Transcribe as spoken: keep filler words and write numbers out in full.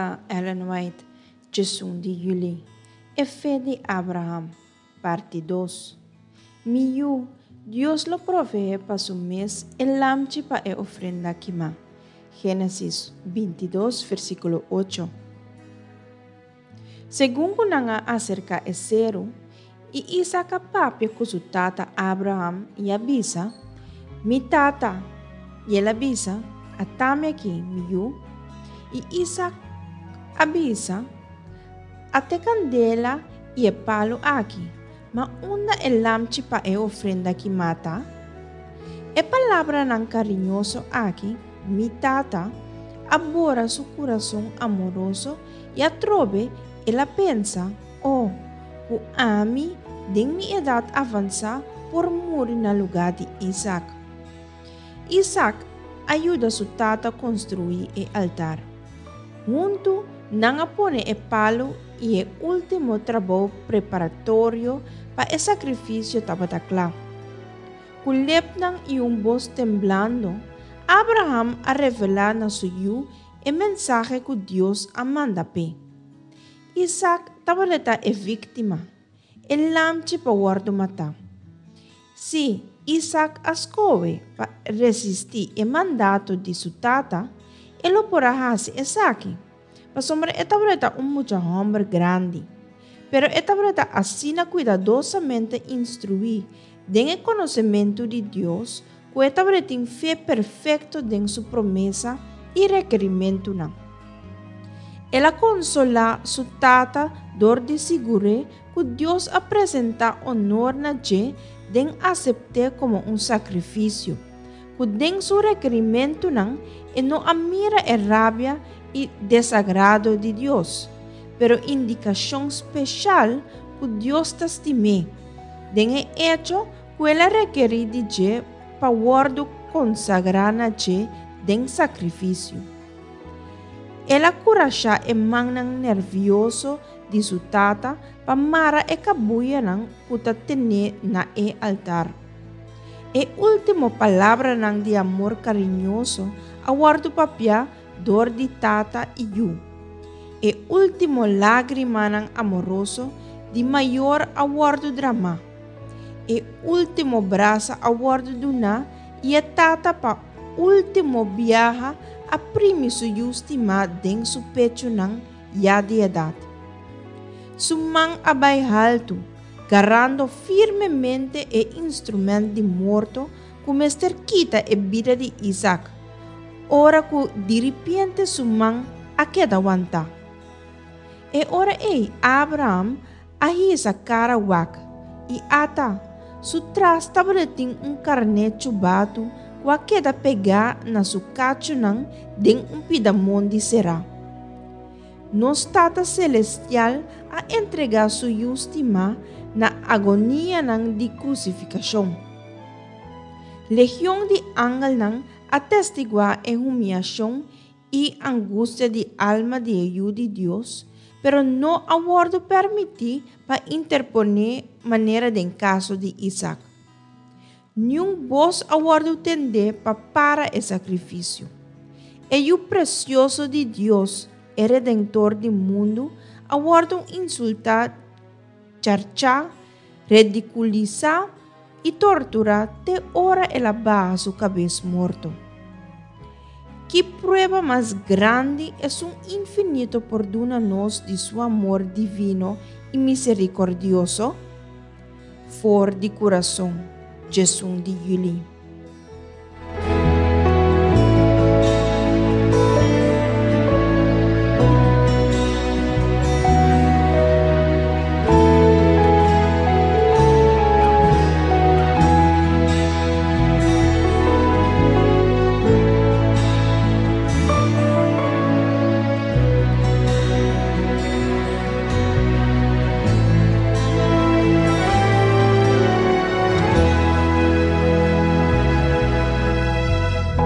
na Ellen White, Jesus de jullie. E fe de Abraham, parte dos. Miyu, Dios lo provee para su mes el lamchi para e ofrenda quima. Génesis veintidós, versículo ocho. Según kunanga acerca de cero, y Isaac papia con su tata Abraham y avisa, mi tata, y él avisa, atame aquí, miyu, y Isaac avisa, ate candela y el palo aquí, ma una el lamchi pa e ofrenda que mata. E palabra nan cariñoso aquí, mi tata, abora su corazón amoroso y atrove e la pensa, oh, ku ami din mi edad avanza por morir na lugar de Isaac. Isaac ajuda su tata a construir el altar. Junto, nanga pone el palo y el último trabajo preparatorio para el sacrificio tabatacla. Kulepnan y un voz temblando, Abraham a revelar na suyo el mensaje que Dios manda pe. Isaac tabaleta é víctima, el lamchi pa guardo mata. Si Isaac ascove para resistir el mandato de su tata, ele lo porá hacer Isaac. Pa sombra esta tabaleta un mucho hombre grande, pero esta tabaleta asina cuidadosamente instruir den el conocimiento de Dios, que esta tabaleta en fe perfecto den su promesa y requerimiento na. Ela consola su tata dor de segure que Dios apresenta honor na je den acepte como un sacrificio, que den su requerimiento nan e no admira e rabia y desagrado de Dios, pero indicación especial que Dios te estime, den el hecho que ela requerir de je pa guardo consagrar na je den sacrificio. Ela curacha e mangnang nervioso de su tata pa mara e kabuya nang puta tene na e altar. E último palabra nang de amor cariñoso aguardo papia dor de tata e yu. E último lágrima nang amoroso de maior aguardo drama. E último braça aguardo duna e a tata pa último viaja a primi su justima den su pecho nang ya de edad. Sumang abay halto, garando firmemente e instrumento de morto como ester quita e vida de Isaac. Ora que de repente sumang a queda wanta. E ora ei Abraham ahisa cara wak e ata su tras tabaleting un carne chubatu wa queda pegar na su cacho nang den un pidamon de será. Nos tata celestial a entregar su justima na agonia nang de crucificación. Legión de ángel nang atestigua en humillación y angustia de alma de ayuda de Dios, pero no aguardo permitir para interponer manera de en caso de Isaac. Nenhum voz aguardo tender para para o sacrifício. E o precioso de Deus, o Redentor do mundo, aguardam insultar, charchar, ridiculizar e torturar até hora ela barra sua cabeça morto. Que prueba mais grande é um infinito perdona-nos de seu amor divino e misericordioso? For de coração. Jesus de jullie.